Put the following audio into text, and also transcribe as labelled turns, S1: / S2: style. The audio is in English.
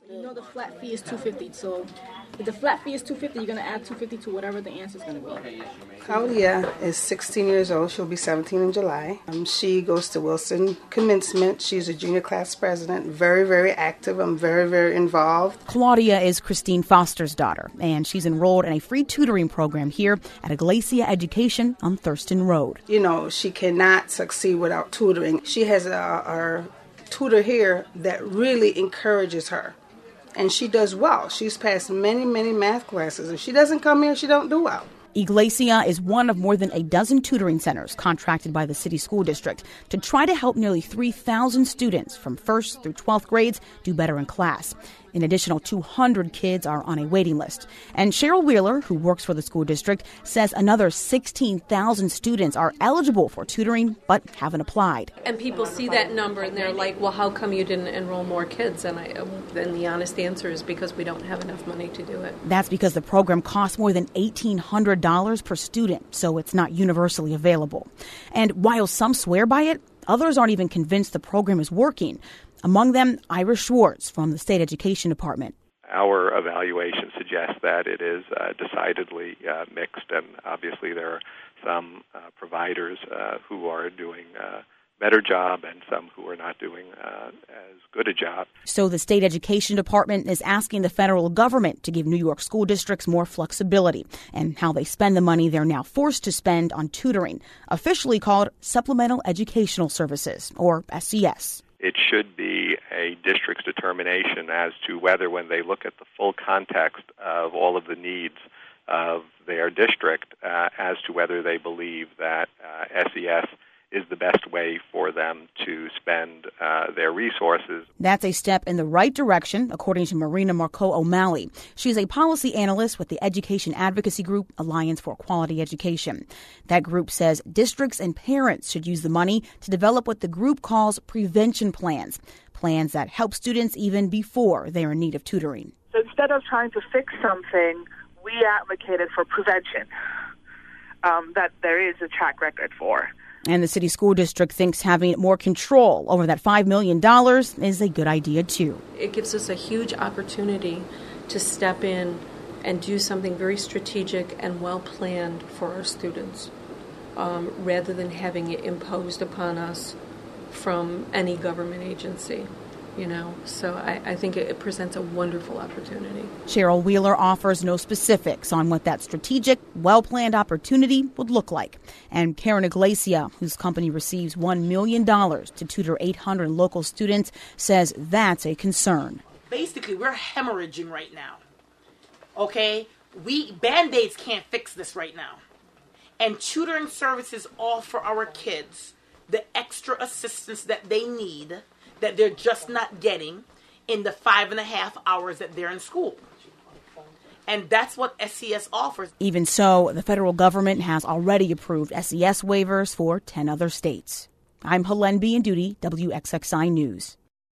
S1: You know the flat fee is $250, so if the flat fee is $250, you're going to add $250 to whatever the answer is going to be.
S2: Claudia is 16 years old. She'll be 17 in July. She goes to Wilson Commencement. She's a junior class president. Very, very active. I'm very, very involved.
S3: Claudia is Christine Foster's daughter, and she's enrolled in a free tutoring program here at Iglesia Education on Thurston Road.
S2: You know, she cannot succeed without tutoring. She has our tutor here that really encourages her. And she does well. She's passed many, many math classes. If she doesn't come here, she don't do well.
S3: Iglesia is one of more than a dozen tutoring centers contracted by the city school district to try to help nearly 3,000 students from 1st through 12th grades do better in class. An additional 200 kids are on a waiting list. And Cheryl Wheeler, who works for the school district, says another 16,000 students are eligible for tutoring but haven't applied.
S4: And people see that number and they're like, well, how come you didn't enroll more kids? And then the honest answer is because we don't have enough money to do it.
S3: That's because the program costs more than $1,800 per student, so it's not universally available. And while some swear by it, others aren't even convinced the program is working. Among them, Ira Schwartz from the State Education Department.
S5: Our evaluation suggests that it is decidedly mixed, and obviously there are some providers who are doing a better job and some who are not doing as good a job.
S3: So the State Education Department is asking the federal government to give New York school districts more flexibility in how they spend the money they're now forced to spend on tutoring, officially called Supplemental Educational Services, or SES.
S5: It should be a district's determination as to whether, when they look at the full context of all of the needs of their district, as to whether they believe that SES is the best way for them to spend their resources.
S3: That's a step in the right direction, according to Marina Marco O'Malley. She's a policy analyst with the education advocacy group Alliance for Quality Education. That group says districts and parents should use the money to develop what the group calls prevention plans that help students even before they are in need of tutoring.
S6: So instead of trying to fix something, we advocated for prevention that there is a track record for.
S3: And the city school district thinks having more control over that $5 million is a good idea, too.
S4: It gives us a huge opportunity to step in and do something very strategic and well-planned for our students, rather than having it imposed upon us from any government agency. So I think it presents a wonderful opportunity.
S3: Cheryl Wheeler offers no specifics on what that strategic, well-planned opportunity would look like. And Karen Iglesia, whose company receives $1 million to tutor 800 local students, says that's a concern.
S7: Basically, we're hemorrhaging right now. Okay? Band-Aids can't fix this right now. And tutoring services offer our kids the extra assistance that they need, that they're just not getting in the 5.5 hours that they're in school. And that's what SES offers.
S3: Even so, the federal government has already approved SES waivers for 10 other states. I'm Helene Bianduti, WXXI News.